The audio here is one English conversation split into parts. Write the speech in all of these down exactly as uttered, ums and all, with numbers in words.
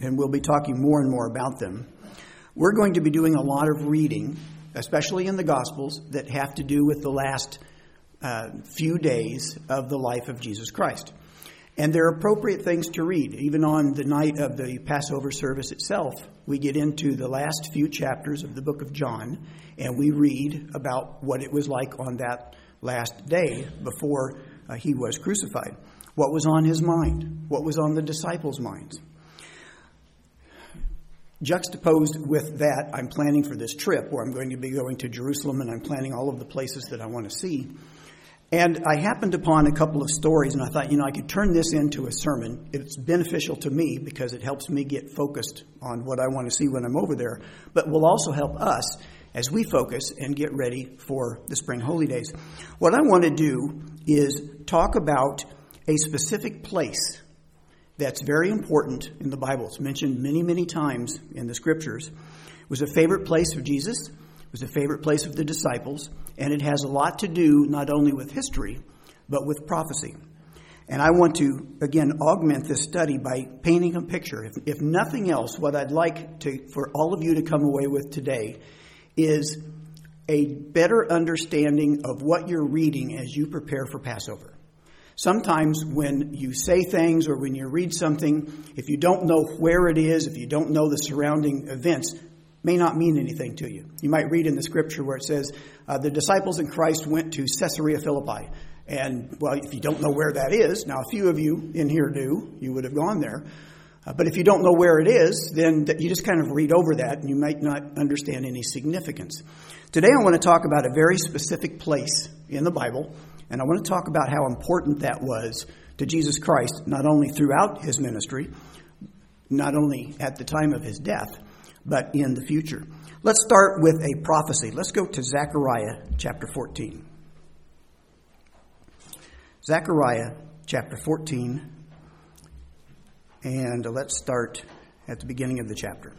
and we'll be talking more and more about them. We're going to be doing a lot of reading, especially in the Gospels, that have to do with the last uh, few days of the life of Jesus Christ. And they're appropriate things to read. Even on the night of the Passover service itself, we get into the last few chapters of the book of John, and we read about what it was like on that last day before uh, he was crucified. What was on his mind? What was on the disciples' minds? Juxtaposed with that, I'm planning for this trip where I'm going to be going to Jerusalem, and I'm planning all of the places that I want to see. And I happened upon a couple of stories, and I thought, you know, I could turn this into a sermon. It's beneficial to me because it helps me get focused on what I want to see when I'm over there, but will also help us as we focus and get ready for the Spring Holy Days. What I want to do is talk about a specific place that's very important in the Bible. It's mentioned many, many times in the Scriptures. It was a favorite place of Jesus. It was a favorite place of the disciples, and it has a lot to do not only with history, but with prophecy. And I want to, again, augment this study by painting a picture. If, if nothing else, what I'd like to, for all of you to come away with today is a better understanding of what you're reading as you prepare for Passover. Sometimes when you say things or when you read something, if you don't know where it is, if you don't know the surrounding events, may not mean anything to you. You might read in the scripture where it says, uh, the disciples in Christ went to Caesarea Philippi. And, well, if you don't know where that is, now a few of you in here do, you would have gone there. Uh, but if you don't know where it is, then th- you just kind of read over that and you might not understand any significance. Today I want to talk about a very specific place in the Bible, and I want to talk about how important that was to Jesus Christ, not only throughout his ministry, not only at the time of his death, but in the future. Let's start with a prophecy. Let's go to Zechariah chapter fourteen. Zechariah chapter fourteen, and let's start at the beginning of the chapter.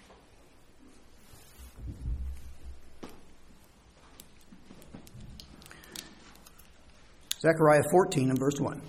Zechariah fourteen and verse one.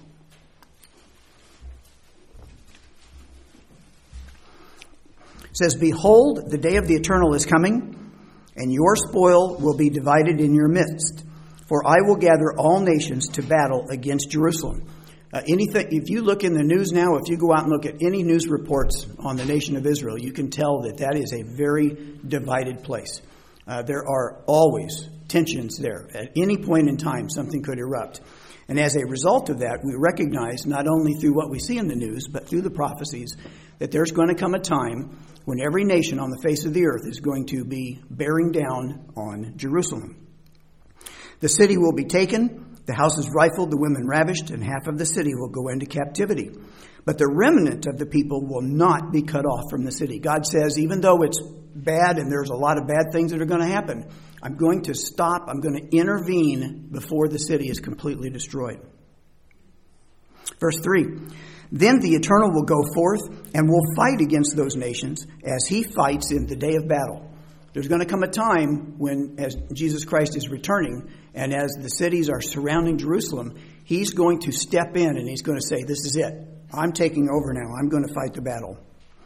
It says, "Behold, the day of the Eternal is coming, and your spoil will be divided in your midst. For I will gather all nations to battle against Jerusalem." Uh, anything, if you look in the news now, if you go out and look at any news reports on the nation of Israel, you can tell that that is a very divided place. Uh, there are always tensions there. At any point in time, something could erupt. And as a result of that, we recognize not only through what we see in the news, but through the prophecies, that there's going to come a time when every nation on the face of the earth is going to be bearing down on Jerusalem. "The city will be taken, the houses rifled, the women ravished, and half of the city will go into captivity. But the remnant of the people will not be cut off from the city." God says, even though it's bad and there's a lot of bad things that are going to happen, I'm going to stop, I'm going to intervene before the city is completely destroyed. Verse three, "Then the Eternal will go forth and will fight against those nations as he fights in the day of battle." There's going to come a time when, as Jesus Christ is returning, and as the cities are surrounding Jerusalem, he's going to step in and he's going to say, "This is it. I'm taking over now. I'm going to fight the battle."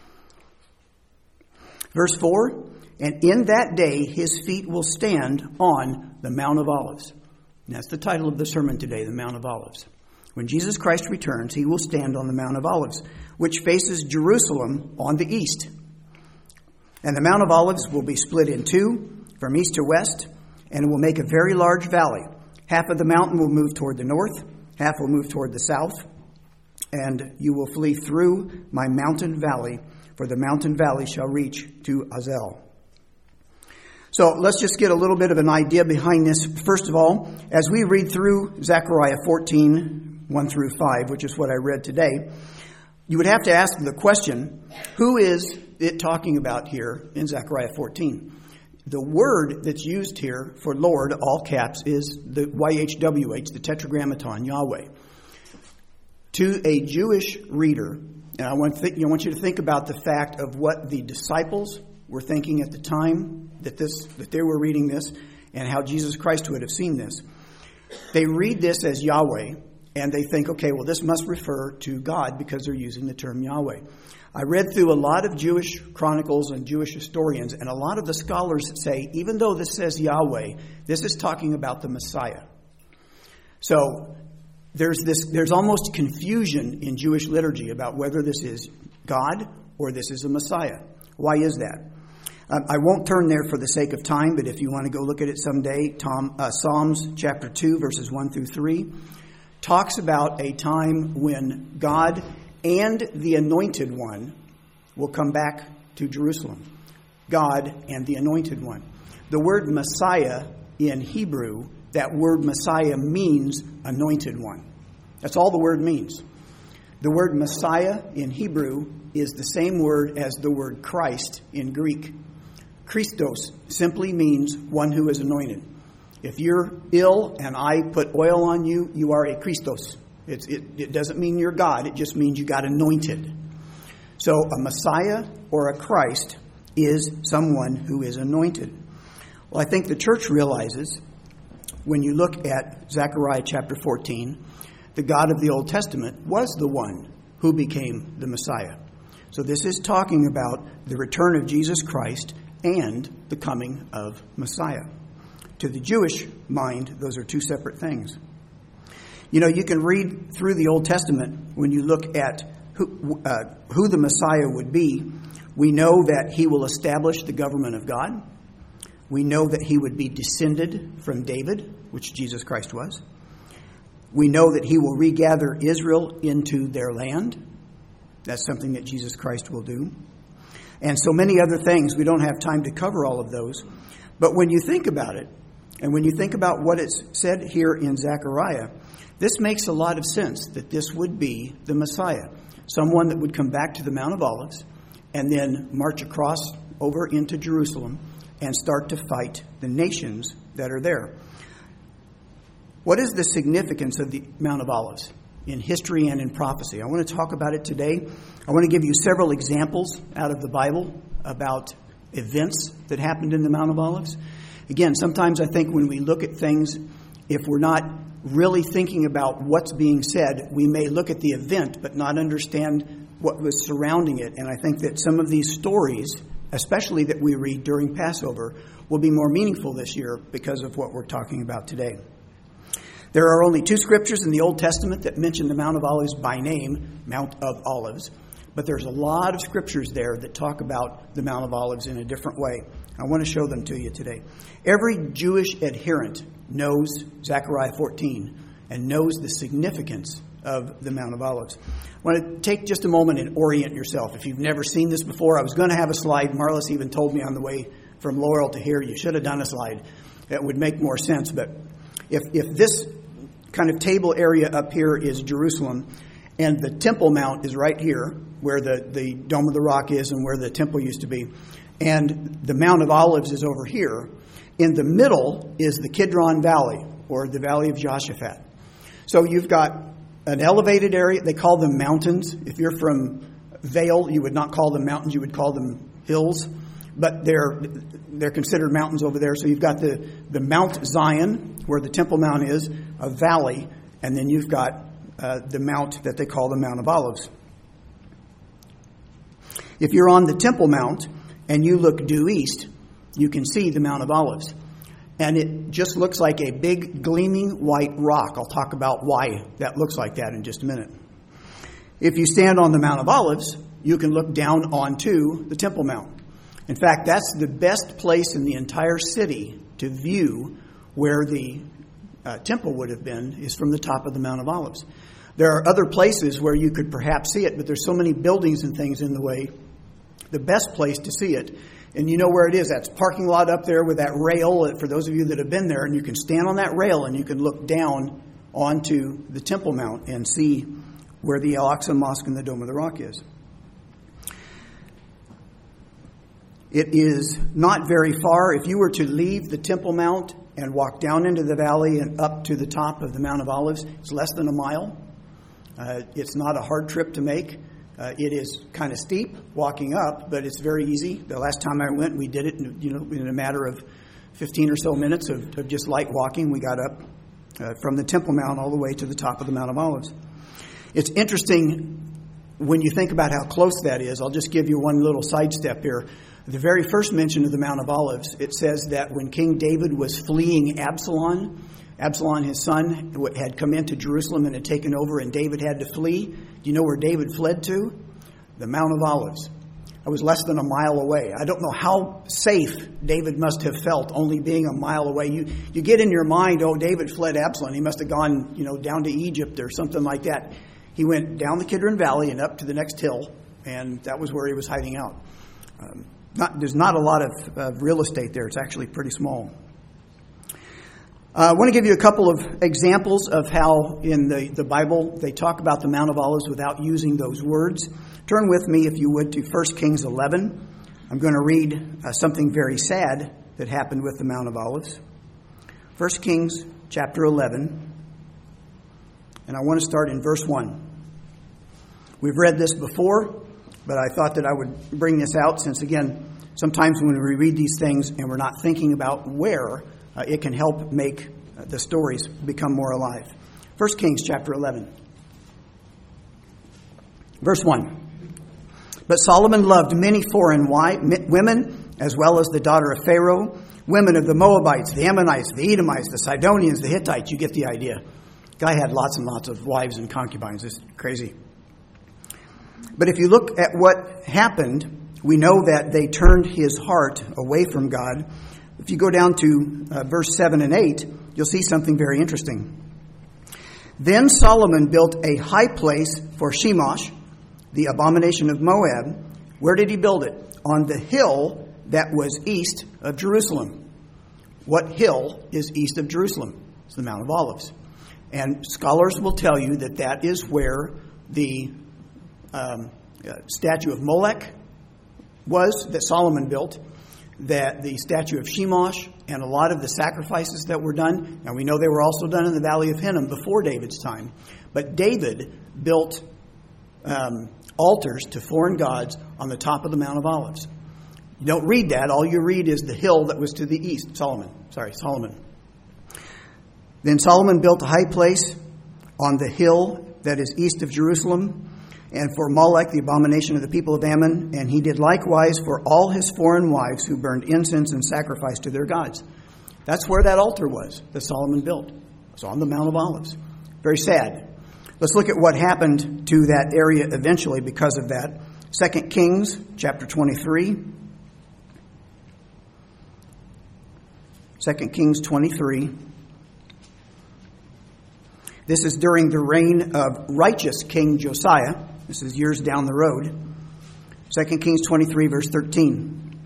Verse four, "And in that day his feet will stand on the Mount of Olives." And that's the title of the sermon today, the Mount of Olives. When Jesus Christ returns, he will stand on the Mount of Olives, which faces Jerusalem on the east. "And the Mount of Olives will be split in two, from east to west, and it will make a very large valley. Half of the mountain will move toward the north, half will move toward the south, and you will flee through my mountain valley, for the mountain valley shall reach to Azel." So let's just get a little bit of an idea behind this. First of all, as we read through Zechariah fourteen, one through five, which is what I read today, you would have to ask the question, who is it talking about here in Zechariah fourteen? The word that's used here for Lord, all caps, is the Y H W H, the Tetragrammaton, Yahweh. To a Jewish reader, and I want, to think, I want you to think about the fact of what the disciples were thinking at the time that this that they were reading this, and how Jesus Christ would have seen this. They read this as Yahweh, and they think, okay, well, this must refer to God because they're using the term Yahweh. I read through a lot of Jewish chronicles and Jewish historians, and a lot of the scholars say, even though this says Yahweh, this is talking about the Messiah. So there's this, there's almost confusion in Jewish liturgy about whether this is God or this is a Messiah. Why is that? Um, I won't turn there for the sake of time, but if you want to go look at it someday, Tom, uh, Psalms chapter two, verses one through three, talks about a time when God and the Anointed One will come back to Jerusalem. God and the Anointed One. The word Messiah in Hebrew, that word Messiah means Anointed One. That's all the word means. The word Messiah in Hebrew is the same word as the word Christ in Greek. Christos simply means one who is anointed. If you're ill and I put oil on you, you are a Christos. It's, it, it doesn't mean you're God. It just means you got anointed. So a Messiah or a Christ is someone who is anointed. Well, I think the church realizes when you look at Zechariah chapter fourteen, the God of the Old Testament was the one who became the Messiah. So this is talking about the return of Jesus Christ and the coming of Messiah. To the Jewish mind, those are two separate things. You know, you can read through the Old Testament when you look at who, uh, who the Messiah would be. We know that he will establish the government of God. We know that he would be descended from David, which Jesus Christ was. We know that he will regather Israel into their land. That's something that Jesus Christ will do. And so many other things. We don't have time to cover all of those. But when you think about it, and when you think about what it's said here in Zechariah, this makes a lot of sense that this would be the Messiah. Someone that would come back to the Mount of Olives and then march across over into Jerusalem and start to fight the nations that are there. What is the significance of the Mount of Olives in history and in prophecy? I want to talk about it today. I want to give you several examples out of the Bible about events that happened in the Mount of Olives. Again, sometimes I think when we look at things, if we're not really thinking about what's being said, we may look at the event but not understand what was surrounding it. And I think that some of these stories, especially that we read during Passover, will be more meaningful this year because of what we're talking about today. There are only two scriptures in the Old Testament that mention the Mount of Olives by name, Mount of Olives. But there's a lot of scriptures there that talk about the Mount of Olives in a different way. I want to show them to you today. Every Jewish adherent knows Zechariah fourteen and knows the significance of the Mount of Olives. I want to take just a moment and orient yourself. If you've never seen this before, I was going to have a slide. Marlis even told me on the way from Laurel to here, you should have done a slide. That would make more sense. But if, if this kind of table area up here is Jerusalem, and the Temple Mount is right here, where the, the Dome of the Rock is and where the temple used to be, and the Mount of Olives is over here, in the middle is the Kidron Valley, or the Valley of Jehoshaphat. So you've got an elevated area. They call them mountains. If you're from Vail, you would not call them mountains. You would call them hills. But they're they're considered mountains over there. So you've got the, the Mount Zion, where the Temple Mount is, a valley. And then you've got uh, the mount that they call the Mount of Olives. If you're on the Temple Mount and you look due east, you can see the Mount of Olives. And it just looks like a big gleaming white rock. I'll talk about why that looks like that in just a minute. If you stand on the Mount of Olives, you can look down onto the Temple Mount. In fact, that's the best place in the entire city to view where the uh, temple would have been, is from the top of the Mount of Olives. There are other places where you could perhaps see it, but there's so many buildings and things in the way. The best place to see it, and you know where it is, that's parking lot up there with that rail, for those of you that have been there, and you can stand on that rail and you can look down onto the Temple Mount and see where the Al-Aqsa Mosque and the Dome of the Rock is. It is not very far. If you were to leave the Temple Mount and walk down into the valley and up to the top of the Mount of Olives, it's less than a mile. Uh, it's not a hard trip to make. Uh, it is kind of steep walking up, but it's very easy. The last time I went, we did it in, you know, in a matter of fifteen or so minutes of, of just light walking. We got up uh, from the Temple Mount all the way to the top of the Mount of Olives. It's interesting when you think about how close that is. I'll just give you one little sidestep here. The very first mention of the Mount of Olives, it says that when King David was fleeing Absalom, Absalom, his son, had come into Jerusalem and had taken over, and David had to flee. Do you know where David fled to? The Mount of Olives. I was less than a mile away. I don't know how safe David must have felt only being a mile away. You you get in your mind, oh, David fled Absalom. He must have gone, you know, down to Egypt or something like that. He went down the Kidron Valley and up to the next hill, and that was where he was hiding out. Um, not, there's not a lot of uh, real estate there. It's actually pretty small. Uh, I want to give you a couple of examples of how in the, the Bible they talk about the Mount of Olives without using those words. Turn with me, if you would, to First Kings eleven. I'm going to read uh, something very sad that happened with the Mount of Olives. First Kings chapter eleven, and I want to start in verse one. We've read this before, but I thought that I would bring this out since, again, sometimes when we read these things and we're not thinking about where, uh, it can help make uh, the stories become more alive. First Kings chapter eleven. Verse one. But Solomon loved many foreign wives, women, as well as the daughter of Pharaoh, women of the Moabites, the Ammonites, the Edomites, the Sidonians, the Hittites. You get the idea. Guy had lots and lots of wives and concubines. It's crazy. But if you look at what happened, we know that they turned his heart away from God. If you go down to uh, verse seven and eight, you'll see something very interesting. Then Solomon built a high place for Shemosh, the abomination of Moab. Where did he build it? On the hill that was east of Jerusalem. What hill is east of Jerusalem? It's the Mount of Olives. And scholars will tell you that that is where the um, uh, statue of Molech was that Solomon built, that the statue of Shemosh, and a lot of the sacrifices that were done. And we know they were also done in the Valley of Hinnom before David's time. But David built um, altars to foreign gods on the top of the Mount of Olives. You don't read that. All you read is the hill that was to the east. Solomon. Sorry, Solomon. Then Solomon built a high place on the hill that is east of Jerusalem, and for Molech, the abomination of the people of Ammon, and he did likewise for all his foreign wives who burned incense and sacrificed to their gods. That's where that altar was that Solomon built. It was on the Mount of Olives. Very sad. Let's look at what happened to that area eventually because of that. Second Kings chapter twenty-three. Second Kings twenty-three. This is during the reign of righteous King Josiah. This is years down the road. Second Kings twenty-three, verse thirteen.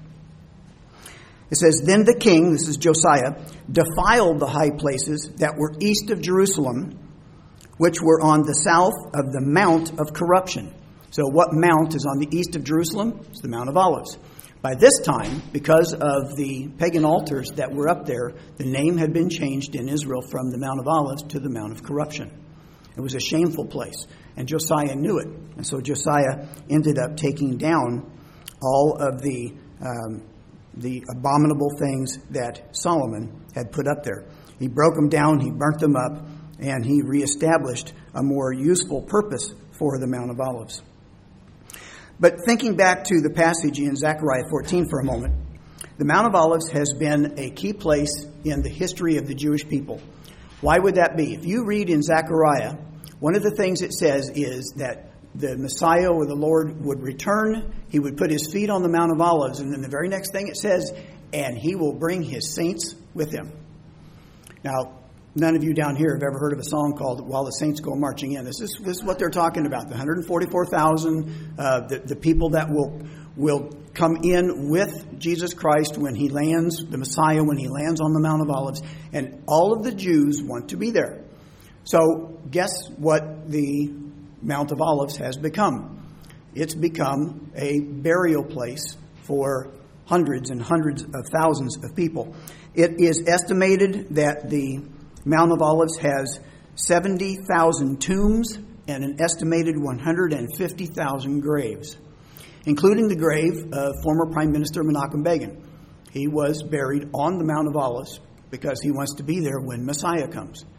It says, Then the king, this is Josiah, defiled the high places that were east of Jerusalem, which were on the south of the Mount of Corruption. So what mount is on the east of Jerusalem? It's the Mount of Olives. By this time, because of the pagan altars that were up there, the name had been changed in Israel from the Mount of Olives to the Mount of Corruption. It was a shameful place, and Josiah knew it. And so Josiah ended up taking down all of the um, the abominable things that Solomon had put up there. He broke them down, he burnt them up, and he reestablished a more useful purpose for the Mount of Olives. But thinking back to the passage in Zechariah fourteen for a moment, the Mount of Olives has been a key place in the history of the Jewish people. Why would that be? If you read in Zechariah, one of the things it says is that the Messiah or the Lord would return, he would put his feet on the Mount of Olives, and then the very next thing it says, and he will bring his saints with him. Now, none of you down here have ever heard of a song called While the Saints Go Marching In. This is, this is what they're talking about, the one hundred forty-four thousand, uh, the, the people that will will come in with Jesus Christ when he lands, the Messiah, when he lands on the Mount of Olives. And all of the Jews want to be there. So guess what the Mount of Olives has become? It's become a burial place for hundreds and hundreds of thousands of people. It is estimated that the Mount of Olives has seventy thousand tombs and an estimated one hundred fifty thousand graves, including the grave of former Prime Minister Menachem Begin. He was buried on the Mount of Olives because he wants to be there when Messiah comes.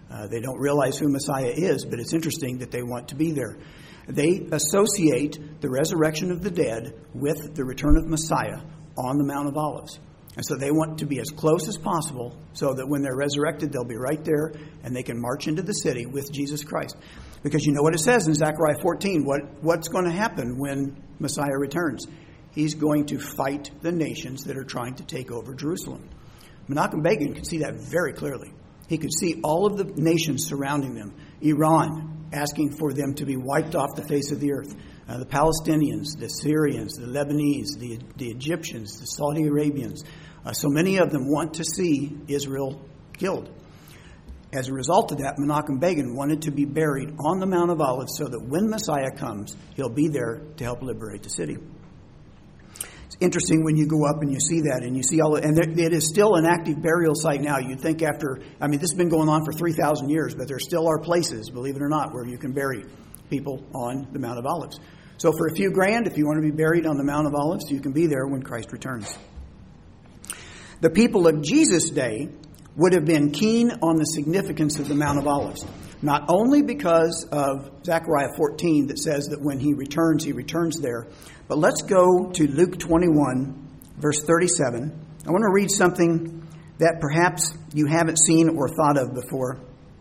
Uh, they don't realize who Messiah is, but it's interesting that they want to be there. They associate the resurrection of the dead with the return of Messiah on the Mount of Olives. And so they want to be as close as possible so that when they're resurrected, they'll be right there and they can march into the city with Jesus Christ. Because you know what it says in Zechariah fourteen, what, what's going to happen when Messiah returns? He's going to fight the nations that are trying to take over Jerusalem. Menachem Begin could see that very clearly. He could see all of the nations surrounding them. Iran, asking for them to be wiped off the face of the earth. Uh, the Palestinians, the Syrians, the Lebanese, the, the Egyptians, the Saudi Arabians. Uh, so many of them want to see Israel killed. As a result of that, Menachem Begin wanted to be buried on the Mount of Olives so that when Messiah comes, he'll be there to help liberate the city. It's interesting when you go up and you see that and you see all, and there, it is still an active burial site now. You'd think after, I mean, this has been going on for three thousand years, but there still are places, believe it or not, where you can bury people on the Mount of Olives. So for a few grand, if you want to be buried on the Mount of Olives, you can be there when Christ returns. The people of Jesus' day would have been keen on the significance of the Mount of Olives, not only because of Zechariah fourteen that says that when he returns, he returns there, but let's go to Luke twenty-one, verse thirty-seven. I want to read something that perhaps you haven't seen or thought of before.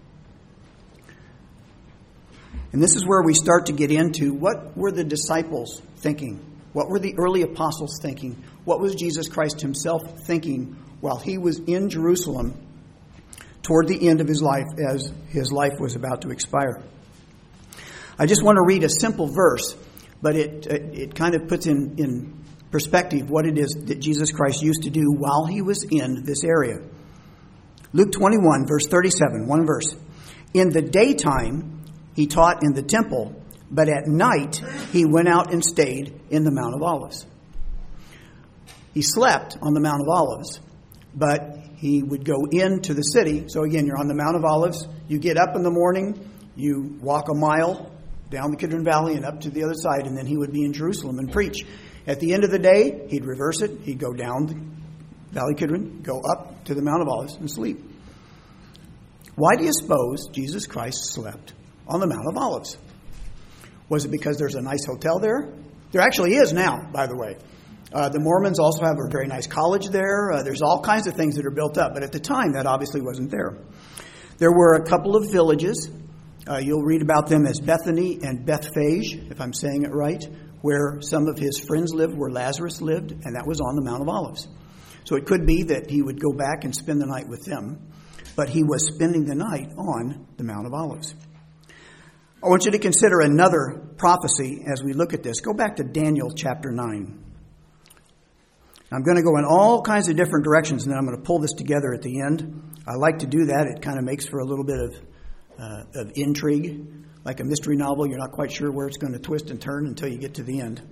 And this is where we start to get into what were the disciples thinking? What were the early apostles thinking? What was Jesus Christ himself thinking while he was in Jerusalem toward the end of his life as his life was about to expire? I just want to read a simple verse, but it it, it kind of puts in, in perspective what it is that Jesus Christ used to do while he was in this area. Luke twenty-one, verse thirty-seven, one verse. In the daytime, he taught in the temple, but at night he went out and stayed in the Mount of Olives. He slept on the Mount of Olives, but he would go into the city. So again, you're on the Mount of Olives. You get up in the morning, you walk a mile down the Kidron Valley and up to the other side, and then he would be in Jerusalem and preach. At the end of the day, he'd reverse it. He'd go down the Valley Kidron, go up to the Mount of Olives and sleep. Why do you suppose Jesus Christ slept on the Mount of Olives? Was it because there's a nice hotel there? There actually is now, by the way. Uh, the Mormons also have a very nice college there. Uh, there's all kinds of things that are built up. But at the time, that obviously wasn't there. There were a couple of villages. Uh, you'll read about them as Bethany and Bethphage, if I'm saying it right, where some of his friends lived, where Lazarus lived, and that was on the Mount of Olives. So it could be that he would go back and spend the night with them, but he was spending the night on the Mount of Olives. I want you to consider another prophecy as we look at this. Go back to Daniel chapter nine. I'm going to go in all kinds of different directions, and then I'm going to pull this together at the end. I like to do that. It kind of makes for a little bit of uh, of intrigue. Like a mystery novel, you're not quite sure where it's going to twist and turn until you get to the end.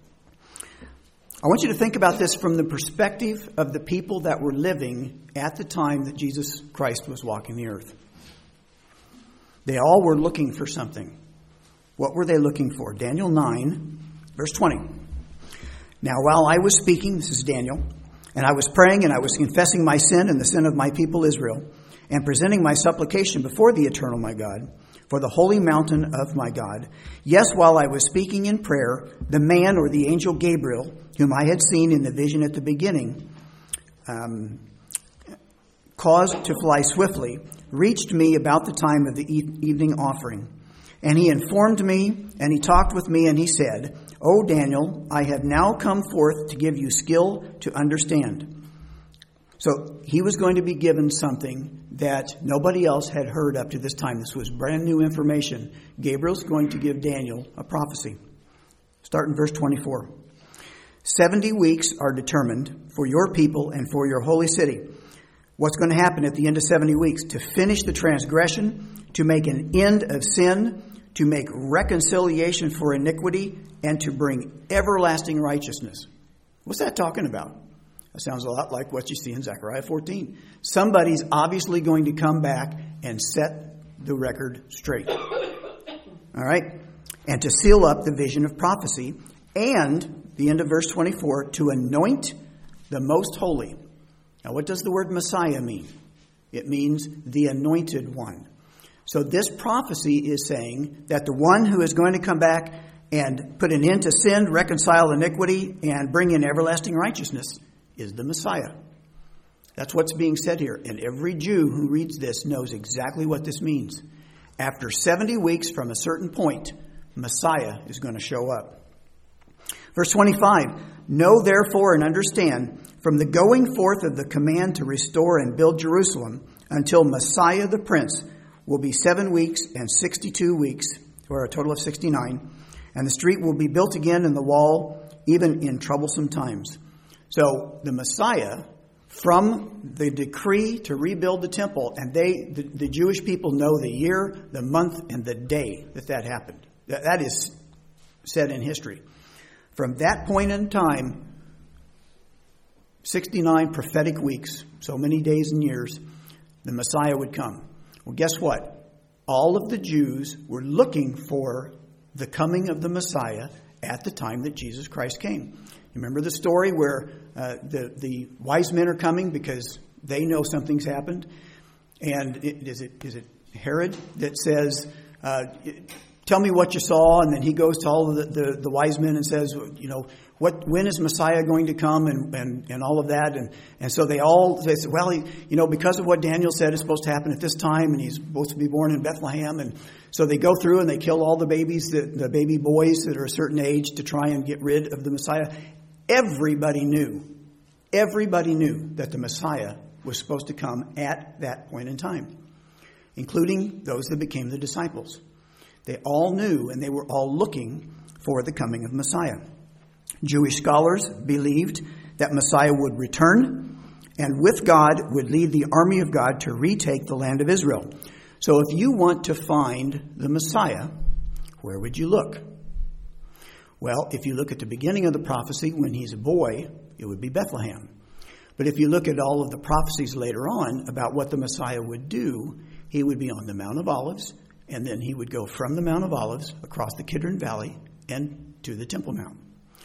I want you to think about this from the perspective of the people that were living at the time that Jesus Christ was walking the earth. They all were looking for something. What were they looking for? Daniel nine, verse twenty. Now, while I was speaking, this is Daniel, and I was praying and I was confessing my sin and the sin of my people Israel, and presenting my supplication before the eternal my God, for the holy mountain of my God. Yes, while I was speaking in prayer, the man or the angel Gabriel, whom I had seen in the vision at the beginning, um, caused to fly swiftly, reached me about the time of the e- evening offering. And he informed me, and he talked with me, and he said, O Daniel, I have now come forth to give you skill to understand. So he was going to be given something that nobody else had heard up to this time. This was brand new information. Gabriel's going to give Daniel a prophecy. Start in verse twenty-four. Seventy weeks are determined for your people and for your holy city. What's going to happen at the end of seventy weeks? To finish the transgression, to make an end of sin, to make reconciliation for iniquity, and to bring everlasting righteousness. What's that talking about? That sounds a lot like what you see in Zechariah fourteen. Somebody's obviously going to come back and set the record straight. All right? And to seal up the vision of prophecy. And, the end of verse twenty-four, to anoint the most holy. Now, what does the word Messiah mean? It means the anointed one. So this prophecy is saying that the one who is going to come back and put an end to sin, reconcile iniquity, and bring in everlasting righteousness is the Messiah. That's what's being said here. And every Jew who reads this knows exactly what this means. After seventy weeks from a certain point, Messiah is going to show up. Verse twenty-five, know therefore and understand, from the going forth of the command to restore and build Jerusalem until Messiah the Prince will be seven weeks and sixty-two weeks, or a total of sixty-nine, and the street will be built again and the wall, even in troublesome times. So the Messiah, from the decree to rebuild the temple, and they, the, the Jewish people know the year, the month, and the day that that happened. That, that is said in history. From that point in time, sixty-nine prophetic weeks, so many days and years, the Messiah would come. Well, guess what? All of the Jews were looking for the coming of the Messiah at the time that Jesus Christ came. You remember the story where uh, the, the wise men are coming because they know something's happened? And it, is it is it Herod that says, uh, tell me what you saw, and then he goes to all of the, the, the wise men and says, you know, what when is Messiah going to come, and, and, and all of that. And, and so they all they say, well, he, you know, because of what Daniel said is supposed to happen at this time, and he's supposed to be born in Bethlehem. And so they go through and they kill all the babies, the, the baby boys that are a certain age, to try and get rid of the Messiah. Everybody knew, everybody knew that the Messiah was supposed to come at that point in time, including those that became the disciples. They all knew, and they were all looking for the coming of Messiah. Jewish scholars believed that Messiah would return, and with God would lead the army of God to retake the land of Israel. So if you want to find the Messiah, where would you look? Well, if you look at the beginning of the prophecy, when he's a boy, it would be Bethlehem. But if you look at all of the prophecies later on about what the Messiah would do, he would be on the Mount of Olives, and then he would go from the Mount of Olives across the Kidron Valley and to the Temple Mount.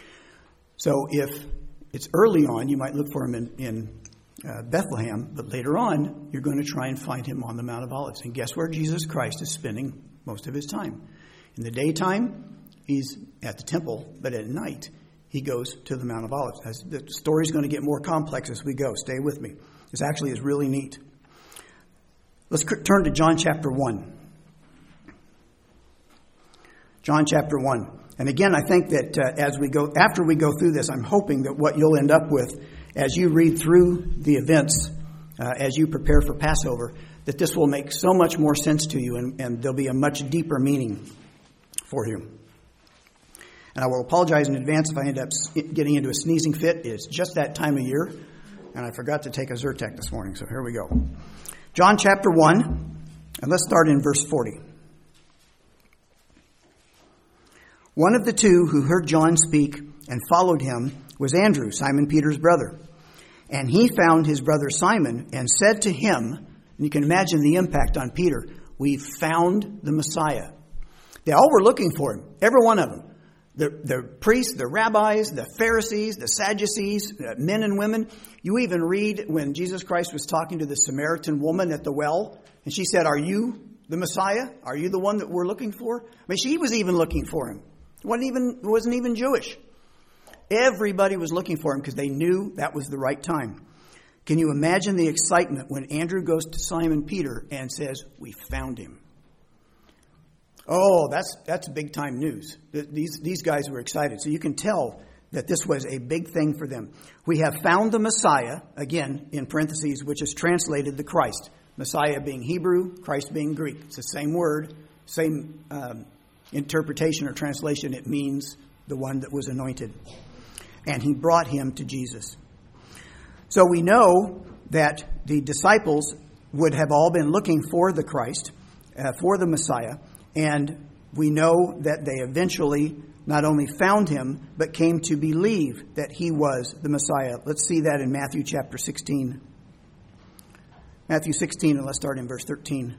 So if it's early on, you might look for him in, in uh, Bethlehem, but later on, you're going to try and find him on the Mount of Olives. And guess where Jesus Christ is spending most of his time? In the daytime, he's at the temple, but at night, he goes to the Mount of Olives. As the story's going to get more complex as we go. Stay with me. This actually is really neat. Let's turn to John chapter one. John chapter one. And again, I think that uh, as we go, after we go through this, I'm hoping that what you'll end up with as you read through the events, uh, as you prepare for Passover, that this will make so much more sense to you, and, and there'll be a much deeper meaning for you. And I will apologize in advance if I end up getting into a sneezing fit. It's just that time of year, and I forgot to take a Zyrtec this morning, so here we go. John chapter one, and let's start in verse forty. One of the two who heard John speak and followed him was Andrew, Simon Peter's brother. And he found his brother Simon and said to him, and you can imagine the impact on Peter, we've found the Messiah. They all were looking for him, every one of them. The, the priests, the rabbis, the Pharisees, the Sadducees, the men and women. You even read when Jesus Christ was talking to the Samaritan woman at the well, and she said, are you the Messiah? Are you the one that we're looking for? I mean, she was even looking for him. Wasn't even, wasn't even Jewish. Everybody was looking for him because they knew that was the right time. Can you imagine the excitement when Andrew goes to Simon Peter and says, we found him? Oh, that's that's big time news. These, these guys were excited. So you can tell that this was a big thing for them. We have found the Messiah, again, in parentheses, which is translated the Christ. Messiah being Hebrew, Christ being Greek. It's the same word, same um, interpretation or translation. It means the one that was anointed. And he brought him to Jesus. So we know that the disciples would have all been looking for the Christ, uh, for the Messiah. And we know that they eventually not only found him, but came to believe that he was the Messiah. Let's see that in Matthew chapter sixteen. Matthew sixteen, and let's start in verse thirteen.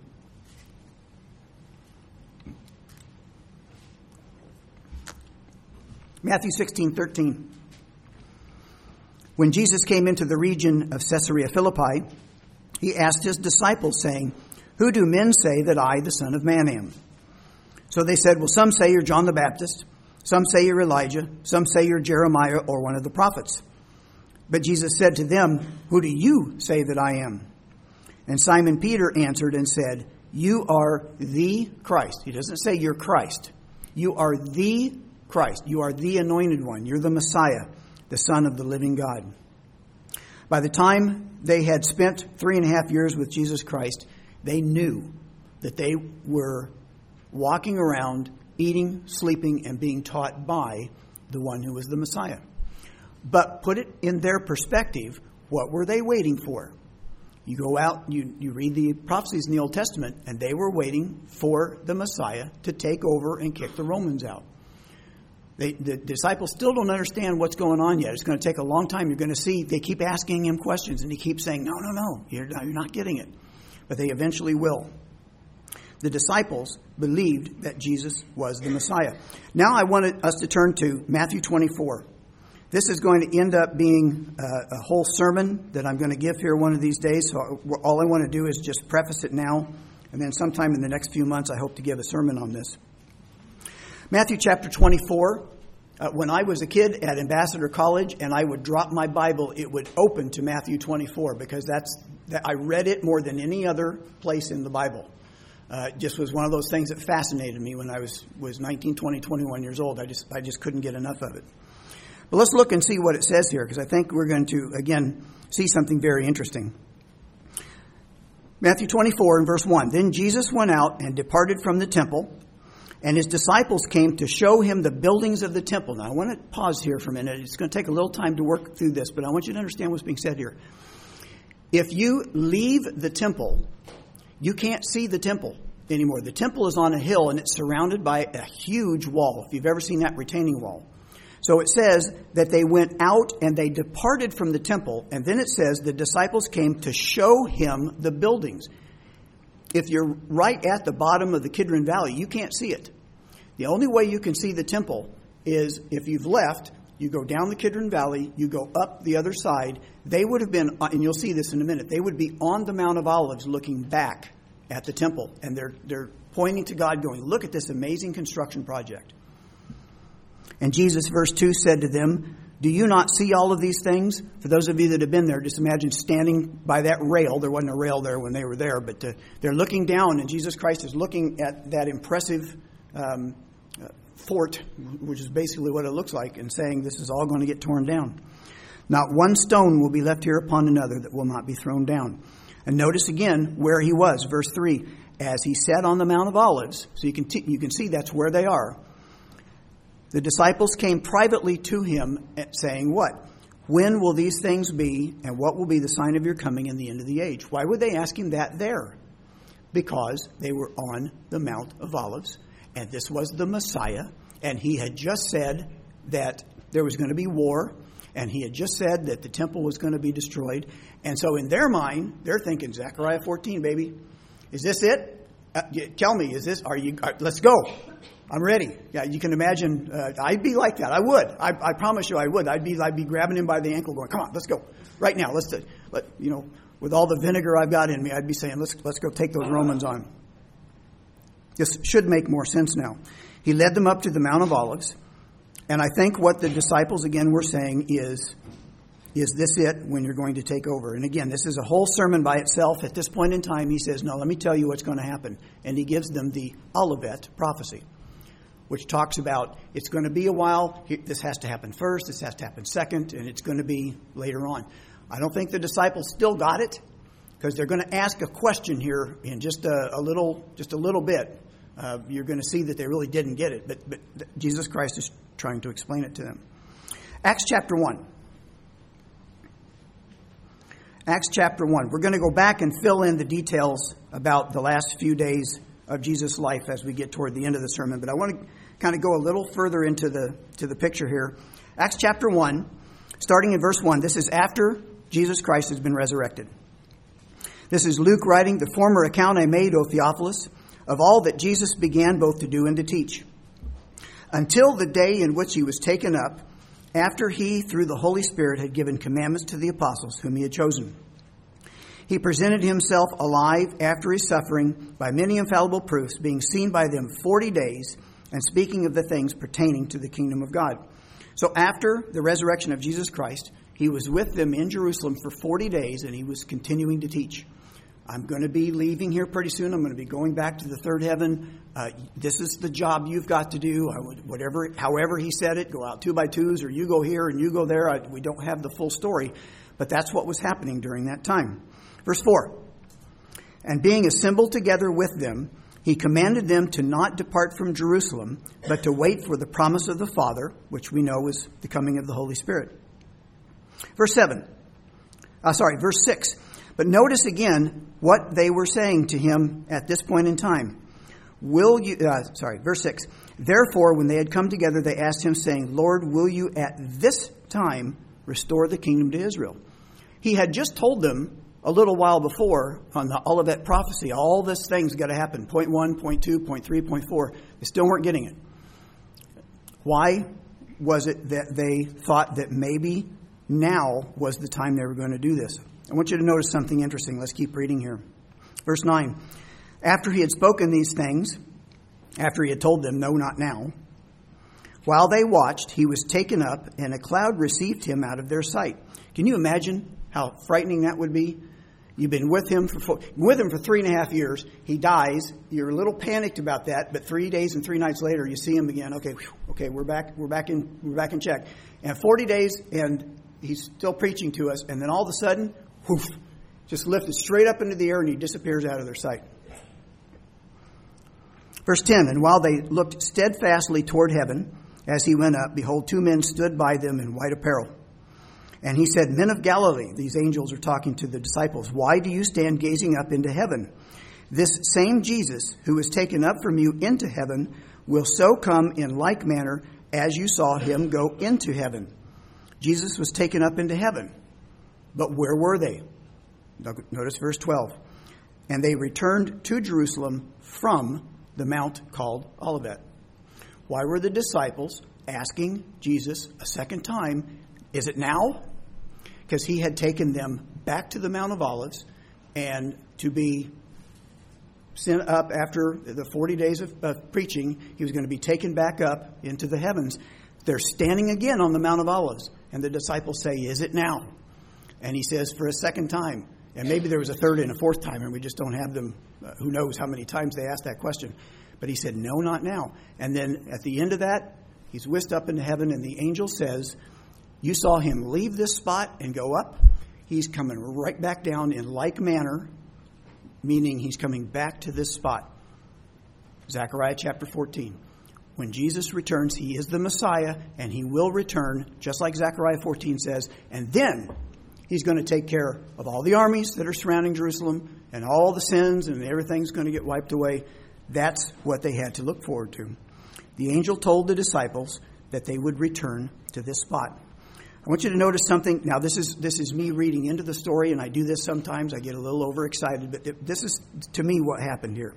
Matthew sixteen, thirteen. When Jesus came into the region of Caesarea Philippi, he asked his disciples, saying, who do men say that I, the Son of Man, am? So they said, well, some say you're John the Baptist, some say you're Elijah, some say you're Jeremiah or one of the prophets. But Jesus said to them, who do you say that I am? And Simon Peter answered and said, you are the Christ. He doesn't say you're Christ. You are the Christ. You are the anointed one. You're the Messiah, the Son of the living God. By the time they had spent three and a half years with Jesus Christ, they knew that they were walking around, eating, sleeping, and being taught by the one who was the Messiah. But put it in their perspective, what were they waiting for? You go out, you, you read the prophecies in the Old Testament, and they were waiting for the Messiah to take over and kick the Romans out. They, the disciples still don't understand what's going on yet. It's going to take a long time. You're going to see, they keep asking him questions, and he keeps saying, no, no, no, you're, you're not getting it. But they eventually will. The disciples believed that Jesus was the Messiah. Now I wanted us to turn to Matthew twenty-four. This is going to end up being a, a whole sermon that I'm going to give here one of these days. So all I want to do is just preface it now, and then sometime in the next few months I hope to give a sermon on this. Matthew chapter twenty-four. Uh, when I was a kid at Ambassador College and I would drop my Bible, it would open to Matthew twenty-four because that's that I read it more than any other place in the Bible. Uh, it just was one of those things that fascinated me when I was, was nineteen, twenty, twenty-one years old. I just I just couldn't get enough of it. But let's look and see what it says here, because I think we're going to, again, see something very interesting. Matthew twenty-four and verse one. Then Jesus went out and departed from the temple, and his disciples came to show him the buildings of the temple. Now, I want to pause here for a minute. It's going to take a little time to work through this, but I want you to understand what's being said here. If you leave the temple, you can't see the temple anymore. The temple is on a hill, and it's surrounded by a huge wall, if you've ever seen that retaining wall. So it says that they went out and they departed from the temple, and then it says the disciples came to show him the buildings. If you're right at the bottom of the Kidron Valley, you can't see it. The only way you can see the temple is if you've left, you go down the Kidron Valley, you go up the other side. They would have been, and you'll see this in a minute, they would be on the Mount of Olives looking back at the temple. And they're they're pointing to God going, look at this amazing construction project. And Jesus, verse two, said to them, do you not see all of these things? For those of you that have been there, just imagine standing by that rail. There wasn't a rail there when they were there, but uh, they're looking down, and Jesus Christ is looking at that impressive um, uh, fort, which is basically what it looks like, and saying this is all going to get torn down. Not one stone will be left here upon another that will not be thrown down. And notice again where he was, verse three, as he sat on the Mount of Olives. So you can t- you can see that's where they are. The disciples came privately to him, saying, what? When will these things be, and what will be the sign of your coming in the end of the age? Why would they ask him that there? Because they were on the Mount of Olives, and this was the Messiah, and he had just said that there was going to be war, and he had just said that the temple was going to be destroyed. And so in their mind, they're thinking, Zechariah fourteen, baby. Is this it? Uh, tell me, is this, are you, uh, let's go. I'm ready. Yeah, you can imagine. Uh, I'd be like that. I would. I, I promise you, I would. I'd be. I'd be grabbing him by the ankle, going, "Come on, let's go right now. Let's, do, let you know, with all the vinegar I've got in me, I'd be saying, let's let's go take those Romans on." This should make more sense now. He led them up to the Mount of Olives, and I think what the disciples again were saying is, "Is this it? When you're going to take over?" And again, this is a whole sermon by itself. At this point in time, he says, "No, let me tell you what's going to happen," and he gives them the Olivet prophecy, which talks about it's going to be a while. This has to happen first. This has to happen second. And it's going to be later on. I don't think the disciples still got it, because they're going to ask a question here in just a, a little just a little bit. Uh, you're going to see that they really didn't get it. But, but Jesus Christ is trying to explain it to them. Acts chapter one. Acts chapter one. We're going to go back and fill in the details about the last few days of Jesus' life as we get toward the end of the sermon. But I want to kind of go a little further into the to the picture here. Acts chapter one, starting in verse one. This is after Jesus Christ has been resurrected. This is Luke writing, the former account I made, O Theophilus, of all that Jesus began both to do and to teach, until the day in which he was taken up, after he, through the Holy Spirit, had given commandments to the apostles whom he had chosen. He presented himself alive after his suffering by many infallible proofs, being seen by them forty days, and speaking of the things pertaining to the kingdom of God. So after the resurrection of Jesus Christ, he was with them in Jerusalem for forty days, and he was continuing to teach. I'm going to be leaving here pretty soon. I'm going to be going back to the third heaven. Uh, this is the job you've got to do. I would, whatever, however he said it, go out two by twos, or you go here and you go there. I, we don't have the full story, but that's what was happening during that time. Verse four, and being assembled together with them, he commanded them to not depart from Jerusalem, but to wait for the promise of the Father, which we know is the coming of the Holy Spirit. Verse seven, uh, sorry, verse six. But notice again what they were saying to him at this point in time. Will you, uh, sorry, verse six. Therefore, when they had come together, they asked him, saying, Lord, will you at this time restore the kingdom to Israel? He had just told them a little while before on the Olivet prophecy, all this thing's got to happen. Point one, point two, point three, point four. They still weren't getting it. Why was it that they thought that maybe now was the time they were going to do this? I want you to notice something interesting. Let's keep reading here. Verse nine. After he had spoken these things, after he had told them, no, not now, while they watched, he was taken up, and a cloud received him out of their sight. Can you imagine how frightening that would be? You've been with him for four, with him for three and a half years. He dies. You're a little panicked about that, but three days and three nights later, you see him again. Okay, whew, okay, we're back. We're back in. We're back in check. And forty days, and he's still preaching to us. And then all of a sudden, whoof, just lifted straight up into the air, and he disappears out of their sight. Verse ten, and while they looked steadfastly toward heaven as he went up, behold, two men stood by them in white apparel. And he said, Men of Galilee, these angels are talking to the disciples, why do you stand gazing up into heaven? This same Jesus who was taken up from you into heaven will so come in like manner as you saw him go into heaven. Jesus was taken up into heaven. But where were they? Notice verse twelve. And they returned to Jerusalem from the mount called Olivet. Why were the disciples asking Jesus a second time, is it now? Because he had taken them back to the Mount of Olives, and to be sent up after the forty days of, of preaching, he was going to be taken back up into the heavens. They're standing again on the Mount of Olives, and the disciples say, is it now? And he says, for a second time. And maybe there was a third and a fourth time, and we just don't have them. Uh, who knows how many times they asked that question. But he said, no, not now. And then at the end of that, he's whisked up into heaven, and the angel says, you saw him leave this spot and go up. He's coming right back down in like manner, meaning he's coming back to this spot. Zechariah chapter fourteen. When Jesus returns, he is the Messiah, and he will return, just like Zechariah fourteen says, and then he's going to take care of all the armies that are surrounding Jerusalem and all the sins, and everything's going to get wiped away. That's what they had to look forward to. The angel told the disciples that they would return to this spot. I want you to notice something. Now, this is this is me reading into the story, and I do this sometimes. I get a little overexcited, but this is, to me, what happened here.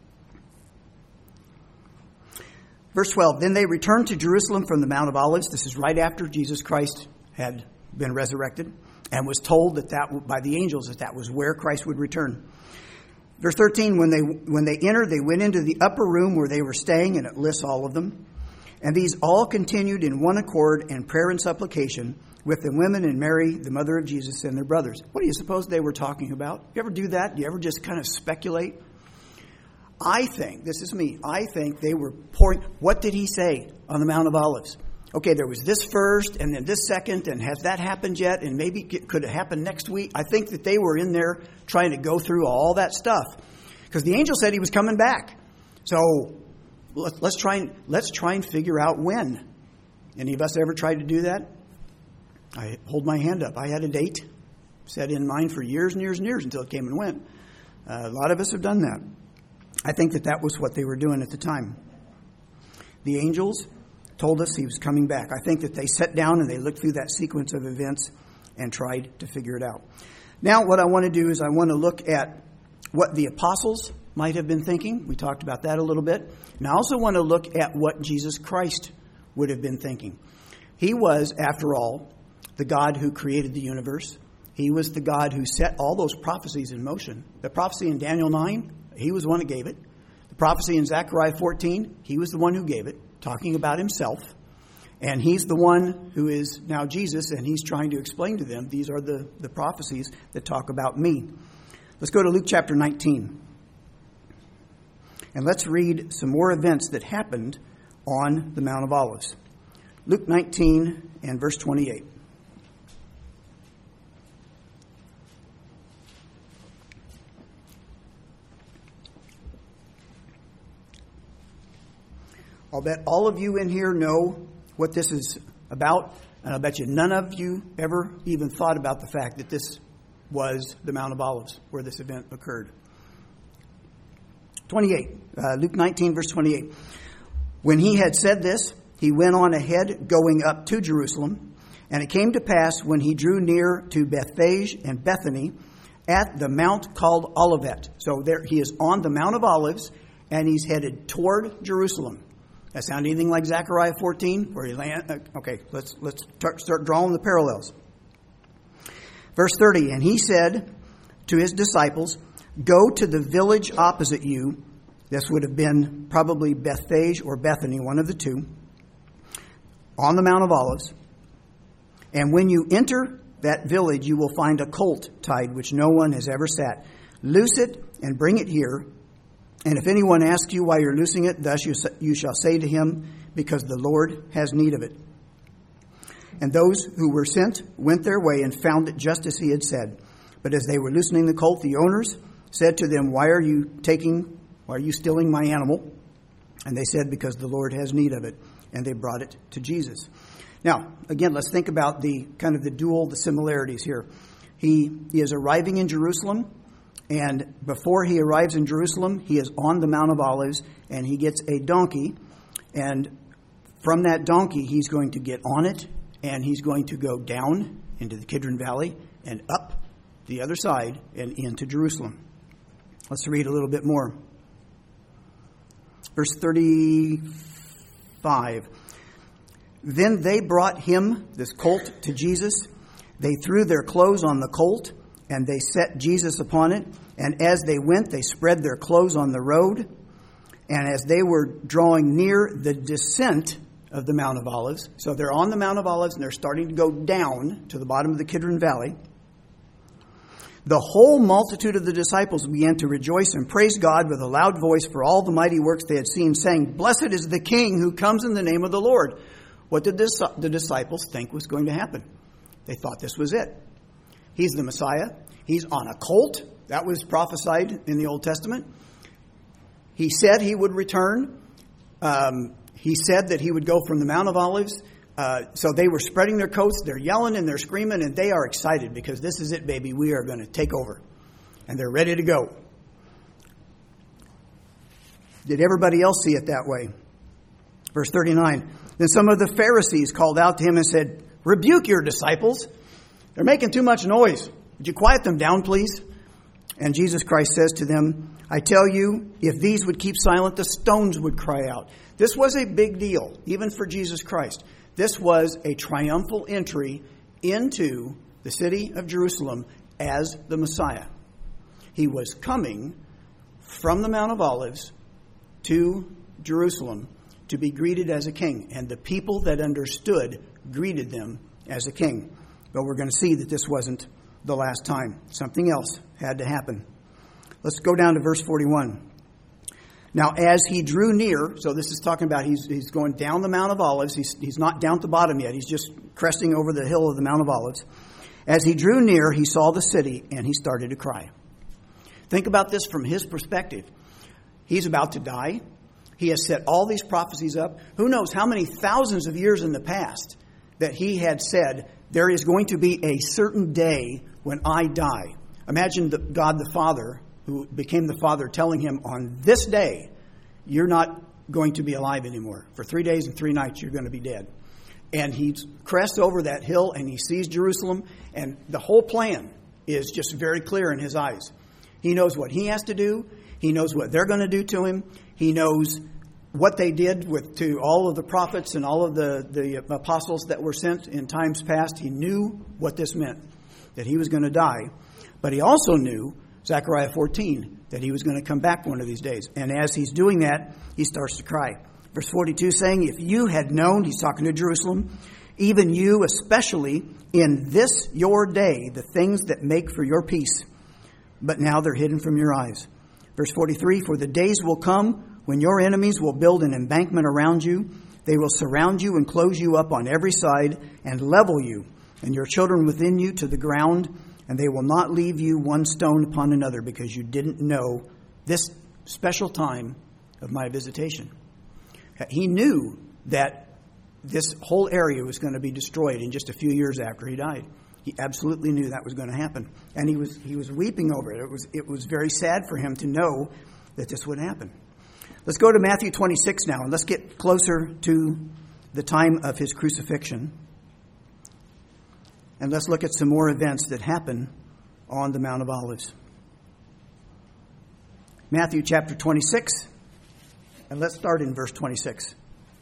Verse twelve, then they returned to Jerusalem from the Mount of Olives. This is right after Jesus Christ had been resurrected, and was told that that by the angels that that was where Christ would return. Verse thirteen, when they when they entered, they went into the upper room where they were staying, and it lists all of them. And these all continued in one accord in prayer and supplication with the women and Mary, the mother of Jesus, and their brothers. What do you suppose they were talking about? You ever do that? Do you ever just kind of speculate? I think, this is me, I think they were pouring, what did he say on the Mount of Olives? Okay, there was this first, and then this second, and has that happened yet? And maybe could it happen next week? I think that they were in there trying to go through all that stuff. Because the angel said he was coming back. So let's try and let's try and figure out when. Any of us ever tried to do that? I hold my hand up. I had a date set in mind for years and years and years until it came and went. Uh, a lot of us have done that. I think that that was what they were doing at the time. The angels told us he was coming back. I think that they sat down and they looked through that sequence of events and tried to figure it out. Now, what I want to do is I want to look at what the apostles might have been thinking. We talked about that a little bit. And I also want to look at what Jesus Christ would have been thinking. He was, after all, the God who created the universe. He was the God who set all those prophecies in motion. The prophecy in Daniel nine, he was the one that gave it. The prophecy in Zechariah fourteen, he was the one who gave it, talking about himself. And he's the one who is now Jesus, and he's trying to explain to them, these are the, the prophecies that talk about me. Let's go to Luke chapter nineteen. And let's read some more events that happened on the Mount of Olives. Luke nineteen and verse twenty-eight. I'll bet all of you in here know what this is about, and I bet you none of you ever even thought about the fact that this was the Mount of Olives where this event occurred. twenty-eight, uh, Luke nineteen, verse twenty-eight. When he had said this, he went on ahead, going up to Jerusalem. And it came to pass, when he drew near to Bethphage and Bethany, at the mount called Olivet. So there he is on the Mount of Olives, and he's headed toward Jerusalem. That sound anything like Zechariah fourteen, where he land? Okay, let's let's start drawing the parallels. Verse thirty, and he said to his disciples, "Go to the village opposite you." This would have been probably Bethphage or Bethany, one of the two, on the Mount of Olives. And when you enter that village, you will find a colt tied, which no one has ever sat. Loose it and bring it here. And if anyone asks you why you're loosing it, thus you, you shall say to him, because the Lord has need of it. And those who were sent went their way and found it just as he had said. But as they were loosening the colt, the owners said to them, Why are you taking, why are you stealing my animal? And they said, Because the Lord has need of it. And they brought it to Jesus. Now, again, let's think about the kind of the dual, the similarities here. He, he is arriving in Jerusalem. And before he arrives in Jerusalem, he is on the Mount of Olives, and he gets a donkey. And from that donkey, he's going to get on it, and he's going to go down into the Kidron Valley and up the other side and into Jerusalem. Let's read a little bit more. Verse thirty-five. Then they brought him, this colt, to Jesus. They threw their clothes on the colt, and they set Jesus upon it. And as they went, they spread their clothes on the road. And as they were drawing near the descent of the Mount of Olives, so they're on the Mount of Olives and they're starting to go down to the bottom of the Kidron Valley, the whole multitude of the disciples began to rejoice and praise God with a loud voice for all the mighty works they had seen, saying, Blessed is the King who comes in the name of the Lord. What did this, the disciples think was going to happen? They thought this was it. He's the Messiah. He's on a colt. That was prophesied in the Old Testament. He said he would return. Um, he said that he would go from the Mount of Olives. Uh, so they were spreading their coats. They're yelling and they're screaming, and they are excited because this is it, baby. We are going to take over. And they're ready to go. Did everybody else see it that way? Verse thirty-nine. Then some of the Pharisees called out to him and said, Rebuke your disciples. They're making too much noise. Would you quiet them down, please? And Jesus Christ says to them, I tell you, if these would keep silent, the stones would cry out. This was a big deal, even for Jesus Christ. This was a triumphal entry into the city of Jerusalem as the Messiah. He was coming from the Mount of Olives to Jerusalem to be greeted as a king. And the people that understood greeted them as a king. But we're going to see that this wasn't the last time. Something else had to happen. Let's go down to verse forty-one. Now, as he drew near, so this is talking about he's he's going down the Mount of Olives. He's, he's not down at the bottom yet. He's just cresting over the hill of the Mount of Olives. As he drew near, he saw the city, and he started to cry. Think about this from his perspective. He's about to die. He has set all these prophecies up. Who knows how many thousands of years in the past that he had said, there is going to be a certain day when I die. Imagine the, God the Father, who became the Father, telling him on this day, you're not going to be alive anymore. For three days and three nights, you're going to be dead. And he crests over that hill and he sees Jerusalem. And the whole plan is just very clear in his eyes. He knows what he has to do. He knows what they're going to do to him. He knows what they did with to all of the prophets and all of the, the apostles that were sent in times past. He knew what this meant. that he was going to die. But he also knew, Zechariah fourteen, that he was going to come back one of these days. And as he's doing that, he starts to cry. Verse forty-two saying, if you had known, he's talking to Jerusalem, even you especially in this your day, the things that make for your peace, but now they're hidden from your eyes. Verse forty-three, for the days will come when your enemies will build an embankment around you. They will surround you and close you up on every side and level you and your children within you to the ground, and they will not leave you one stone upon another, because you didn't know this special time of my visitation. He knew that this whole area was going to be destroyed in just a few years after he died. He absolutely knew that was going to happen. And he was he was weeping over it. It was it was very sad for him to know that this would happen. Let's go to Matthew twenty-six now, and let's get closer to the time of his crucifixion. And let's look at some more events that happen on the Mount of Olives. Matthew chapter twenty-six, and let's start in verse twenty-six.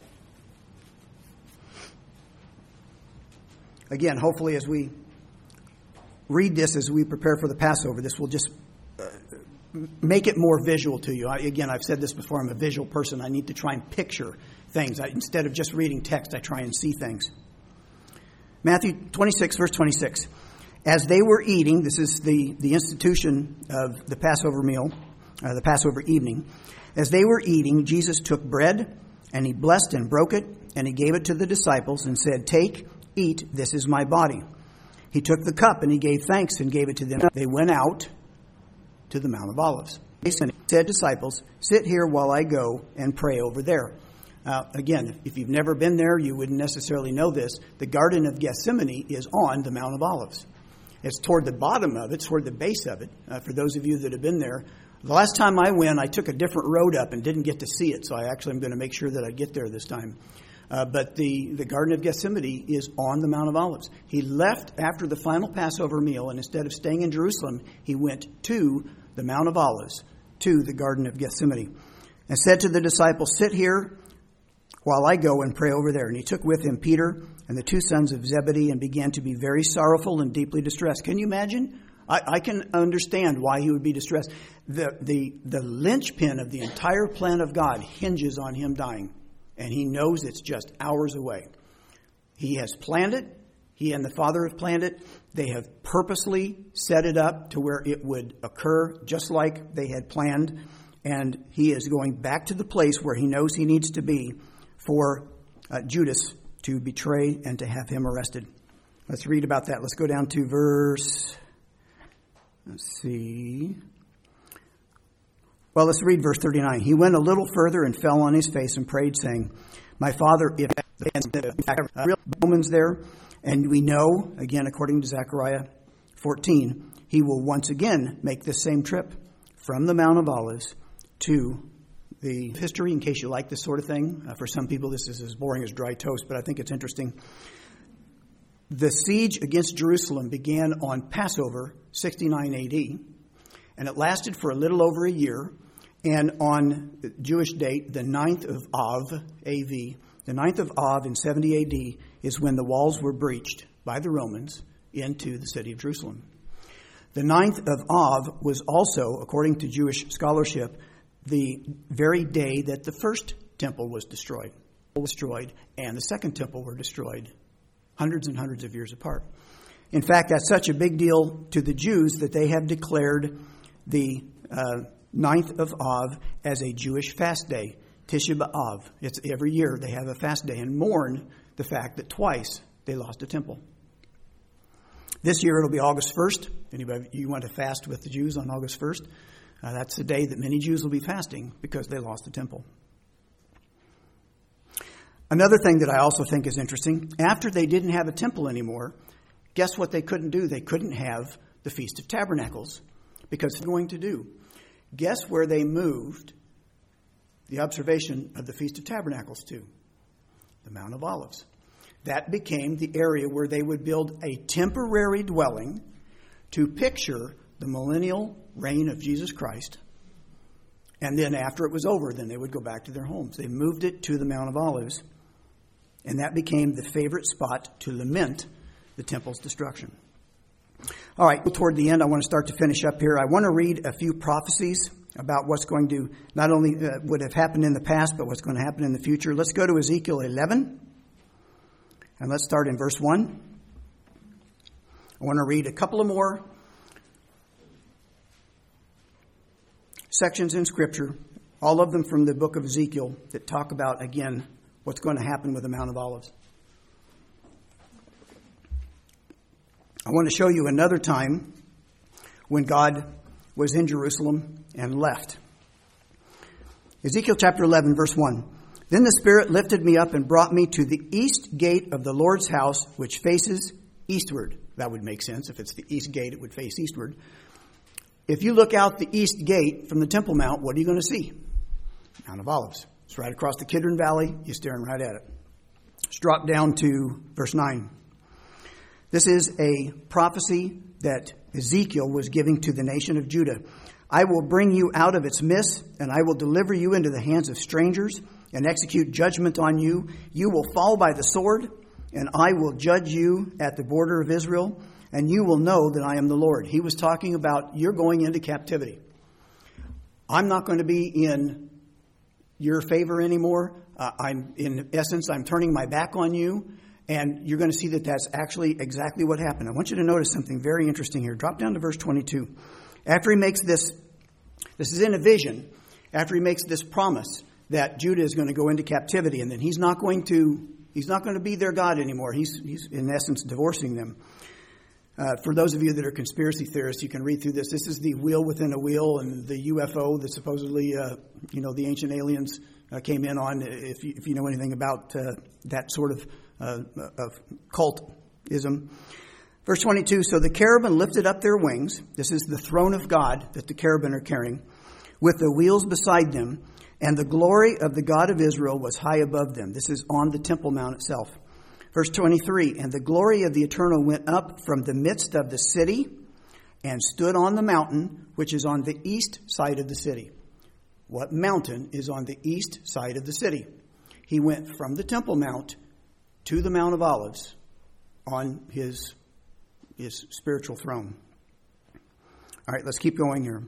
Again, hopefully as we read this, as we prepare for the Passover, this will just uh, make it more visual to you. I, again, I've said this before, I'm a visual person. I need to try and picture things. I, instead of just reading text, I try and see things. Matthew twenty-six, verse twenty-six. As they were eating, this is the, the institution of the Passover meal, uh, the Passover evening. As they were eating, Jesus took bread, and he blessed and broke it, and he gave it to the disciples and said, take, eat, this is my body. He took the cup and he gave thanks and gave it to them. They went out to the Mount of Olives. He said, disciples, sit here while I go and pray over there. Uh, again, if you've never been there, you wouldn't necessarily know this. The Garden of Gethsemane is on the Mount of Olives. It's toward the bottom of it, it's toward the base of it. Uh, for those of you that have been there, the last time I went, I took a different road up and didn't get to see it. So I actually am going to make sure that I get there this time. Uh, but the, the Garden of Gethsemane is on the Mount of Olives. He left after the final Passover meal, and instead of staying in Jerusalem, he went to the Mount of Olives, to the Garden of Gethsemane, and said to the disciples, sit here while I go and pray over there. And he took with him Peter and the two sons of Zebedee and began to be very sorrowful and deeply distressed. Can you imagine? I, I can understand why he would be distressed. The, the, the linchpin of the entire plan of God hinges on him dying. And he knows it's just hours away. He has planned it. He and the Father have planned it. They have purposely set it up to where it would occur just like they had planned. And he is going back to the place where he knows he needs to be for uh, Judas to betray and to have him arrested. Let's read about that. Let's go down to verse, let's see. Well, let's read verse thirty-nine. He went a little further and fell on his face and prayed, saying, my Father, if the real Romans there, and we know, again, according to Zechariah fourteen, he will once again make this same trip from the Mount of Olives to the history, in case you like this sort of thing. Uh, for some people, this is as boring as dry toast, but I think it's interesting. The siege against Jerusalem began on Passover, sixty-nine A D, and it lasted for a little over a year. And on the Jewish date, the ninth of Av, A V, the ninth of Av in seventy A D is when the walls were breached by the Romans into the city of Jerusalem. The ninth of Av was also, according to Jewish scholarship, the very day that the first temple was destroyed, destroyed, and the second temple were destroyed, hundreds and hundreds of years apart. In fact, that's such a big deal to the Jews that they have declared the uh, ninth of Av as a Jewish fast day, Tisha B'Av. It's every year they have a fast day and mourn the fact that twice they lost a temple. This year it'll be August first. Anybody you want to fast with the Jews on August first? Uh, that's the day that many Jews will be fasting because they lost the temple. Another thing that I also think is interesting, after they didn't have a temple anymore, guess what they couldn't do? They couldn't have the Feast of Tabernacles because they're going to do. Guess where they moved the observation of the Feast of Tabernacles to? The Mount of Olives. That became the area where they would build a temporary dwelling to picture the millennial reign of Jesus Christ. And then after it was over, then they would go back to their homes. They moved it to the Mount of Olives, and that became the favorite spot to lament the temple's destruction. All right, toward the end, I want to start to finish up here. I want to read a few prophecies about what's going to not only uh, would have happened in the past, but what's going to happen in the future. Let's go to Ezekiel eleven, and let's start in verse one. I want to read a couple of more sections in Scripture, all of them from the book of Ezekiel, that talk about, again, what's going to happen with the Mount of Olives. I want to show you another time when God was in Jerusalem and left. Ezekiel chapter eleven, verse one. Then the Spirit lifted me up and brought me to the east gate of the Lord's house, which faces eastward. That would make sense. If it's the east gate, it would face eastward. If you look out the east gate from the Temple Mount, what are you going to see? Mount of Olives. It's right across the Kidron Valley. You're staring right at it. Let's drop down to verse nine. This is a prophecy that Ezekiel was giving to the nation of Judah. I will bring you out of its midst, and I will deliver you into the hands of strangers, and execute judgment on you. You will fall by the sword, and I will judge you at the border of Israel, and you will know that I am the Lord. He was talking about you're going into captivity. I'm not going to be in your favor anymore. Uh, I'm, in essence, I'm turning my back on you. And you're going to see that that's actually exactly what happened. I want you to notice something very interesting here. Drop down to verse twenty-two. After he makes this, this is in a vision, after he makes this promise that Judah is going to go into captivity, and then he's not going to, he's not going to be their God anymore. He's, he's in essence divorcing them. Uh, for those of you that are conspiracy theorists, you can read through this. This is the wheel within a wheel, and the U F O that supposedly, uh, you know, the ancient aliens uh, came in on. If you, if you know anything about uh, that sort of Uh, of cultism. Verse twenty-two, so the cherubim lifted up their wings. This is the throne of God that the cherubim are carrying, with the wheels beside them, and the glory of the God of Israel was high above them. This is on the Temple Mount itself. Verse twenty-three, and the glory of the Eternal went up from the midst of the city and stood on the mountain, which is on the east side of the city. What mountain is on the east side of the city? He went from the Temple Mount to the Mount of Olives on his, his spiritual throne. All right, let's keep going here.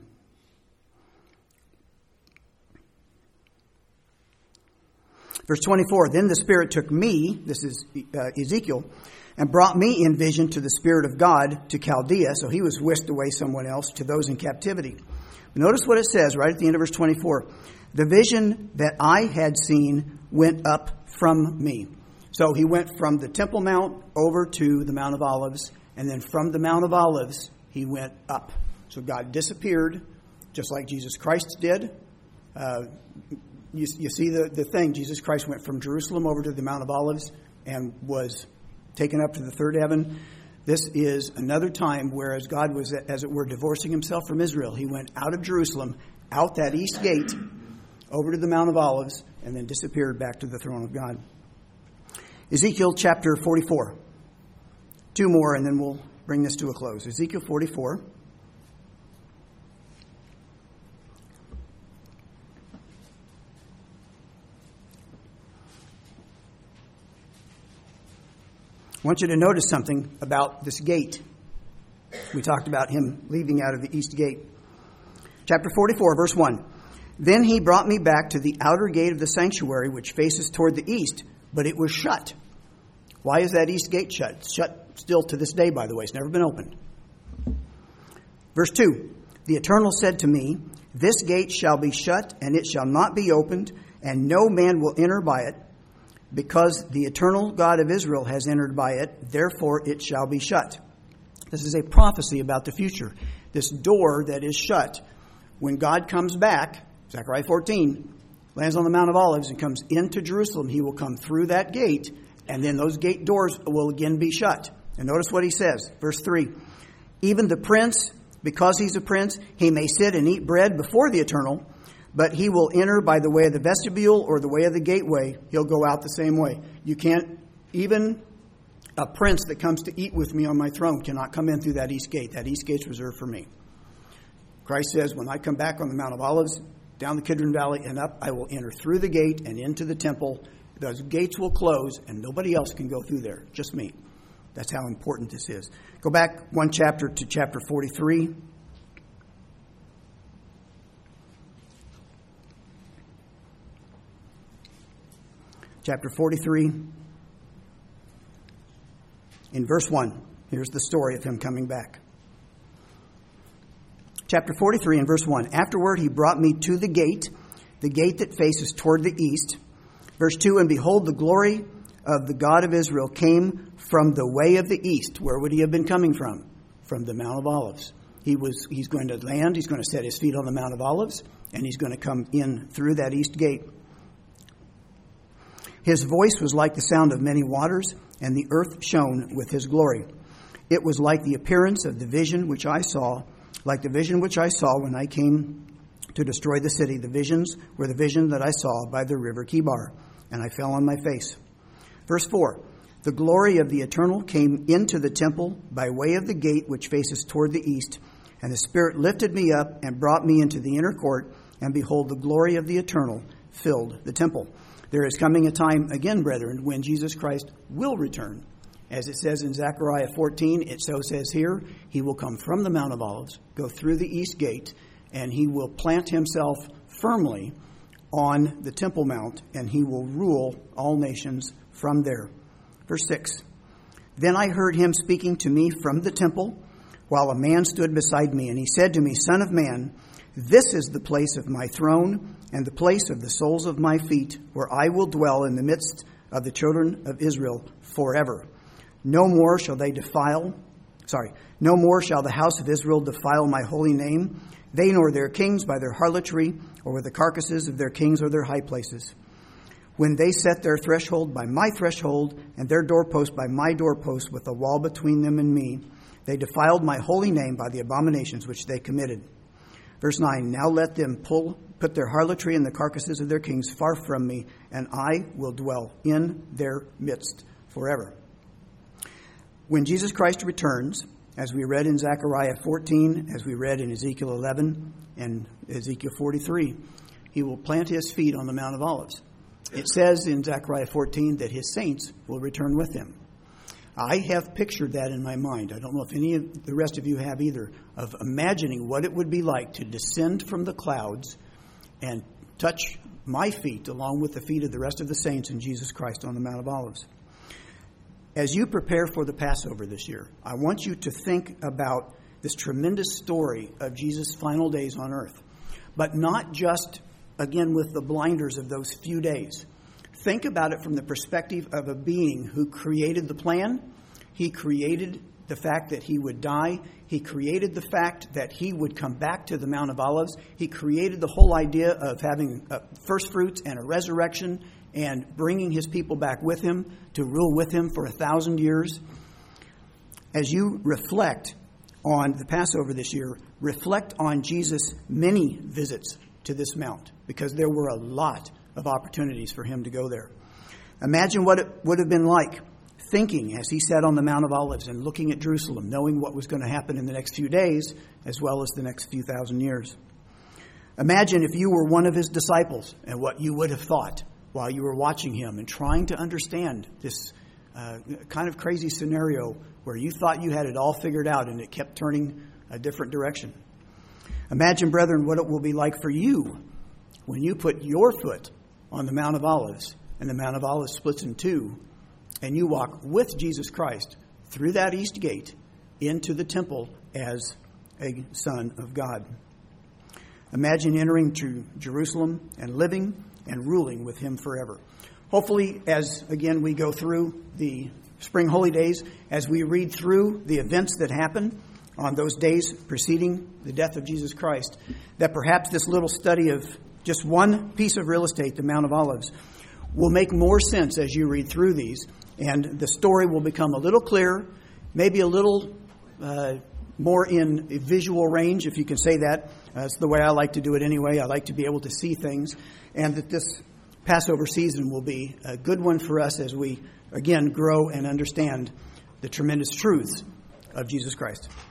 Verse twenty-four, then the Spirit took me, this is uh, Ezekiel, and brought me in vision to the Spirit of God to Chaldea. So he was whisked away someone else to those in captivity. Notice what it says right at the end of verse twenty-four. The vision that I had seen went up from me. So he went from the Temple Mount over to the Mount of Olives, and then from the Mount of Olives, he went up. So God disappeared, just like Jesus Christ did. Uh, you, you see the, the thing. Jesus Christ went from Jerusalem over to the Mount of Olives and was taken up to the third heaven. This is another time, whereas God was, as it were, divorcing himself from Israel. He went out of Jerusalem, out that east gate, over to the Mount of Olives, and then disappeared back to the throne of God. Ezekiel chapter forty-four. Two more, and then we'll bring this to a close. Ezekiel forty-four. I want you to notice something about this gate. We talked about him leaving out of the east gate. Chapter forty-four, verse one. Then he brought me back to the outer gate of the sanctuary, which faces toward the east, but it was shut. Why is that east gate shut? It's shut still to this day, by the way. It's never been opened. Verse two. The Eternal said to me, this gate shall be shut, and it shall not be opened, and no man will enter by it, because the Eternal God of Israel has entered by it, therefore it shall be shut. This is a prophecy about the future. This door that is shut, when God comes back, Zechariah fourteen, lands on the Mount of Olives and comes into Jerusalem, he will come through that gate, and then those gate doors will again be shut. And notice what he says, verse three. Even the prince, because he's a prince, he may sit and eat bread before the Eternal, but he will enter by the way of the vestibule or the way of the gateway. He'll go out the same way. You can't, even a prince that comes to eat with me on my throne cannot come in through that east gate. That east gate's reserved for me. Christ says, when I come back on the Mount of Olives, down the Kidron Valley and up, I will enter through the gate and into the temple. Those gates will close, and nobody else can go through there, just me. That's how important this is. Go back one chapter to chapter forty-three. Chapter forty-three. In verse one, here's the story of him coming back. Chapter forty-three and verse one. Afterward he brought me to the gate, the gate that faces toward the east. Verse two, and behold, the glory of the God of Israel came from the way of the east. Where would he have been coming from? From the Mount of Olives. He was, he's going to land, he's going to set his feet on the Mount of Olives, and he's going to come in through that east gate. His voice was like the sound of many waters, and the earth shone with his glory. It was like the appearance of the vision which I saw, like the vision which I saw when I came to destroy the city. The visions were the vision that I saw by the river Kibar, and I fell on my face. Verse four, the glory of the Eternal came into the temple by way of the gate which faces toward the east, and the Spirit lifted me up and brought me into the inner court, and behold, the glory of the Eternal filled the temple. There is coming a time, again, brethren, when Jesus Christ will return. As it says in Zechariah fourteen, it so says here, he will come from the Mount of Olives, go through the east gate, and he will plant himself firmly on the Temple Mount, and he will rule all nations from there. Verse six, then I heard him speaking to me from the temple, while a man stood beside me, and he said to me, Son of man, this is the place of my throne, and the place of the soles of my feet, where I will dwell in the midst of the children of Israel forever. No more shall they defile, sorry, no more shall the house of Israel defile my holy name, they nor their kings by their harlotry, or with the carcasses of their kings or their high places. When they set their threshold by my threshold, and their doorpost by my doorpost, with a wall between them and me, they defiled my holy name by the abominations which they committed. Verse nine, now let them pull, put their harlotry and the carcasses of their kings far from me, and I will dwell in their midst forever. When Jesus Christ returns, as we read in Zechariah fourteen, as we read in Ezekiel eleven and Ezekiel forty-three, he will plant his feet on the Mount of Olives. It says in Zechariah fourteen that his saints will return with him. I have pictured that in my mind. I don't know if any of the rest of you have either, of imagining what it would be like to descend from the clouds and touch my feet along with the feet of the rest of the saints in Jesus Christ on the Mount of Olives. As you prepare for the Passover this year, I want you to think about this tremendous story of Jesus' final days on earth, but not just, again, with the blinders of those few days. Think about it from the perspective of a being who created the plan. He created the fact that he would die. He created the fact that he would come back to the Mount of Olives. He created the whole idea of having a first fruits and a resurrection and bringing his people back with him to rule with him for a thousand years. As you reflect on the Passover this year, reflect on Jesus' many visits to this mount, because there were a lot of opportunities for him to go there. Imagine what it would have been like thinking as he sat on the Mount of Olives and looking at Jerusalem, knowing what was going to happen in the next few days as well as the next few thousand years. Imagine if you were one of his disciples and what you would have thought while you were watching him and trying to understand this uh, kind of crazy scenario where you thought you had it all figured out and it kept turning a different direction. Imagine, brethren, what it will be like for you when you put your foot on the Mount of Olives and the Mount of Olives splits in two and you walk with Jesus Christ through that east gate into the temple as a son of God. Imagine entering to Jerusalem and living and ruling with him forever. Hopefully, as again we go through the spring holy days, as we read through the events that happened on those days preceding the death of Jesus Christ, that perhaps this little study of just one piece of real estate, the Mount of Olives, will make more sense as you read through these, and the story will become a little clearer, maybe a little uh, more in a visual range, if you can say that. Uh, it's the way I like to do it anyway. I like to be able to see things, and that this Passover season will be a good one for us as we, again, grow and understand the tremendous truths of Jesus Christ.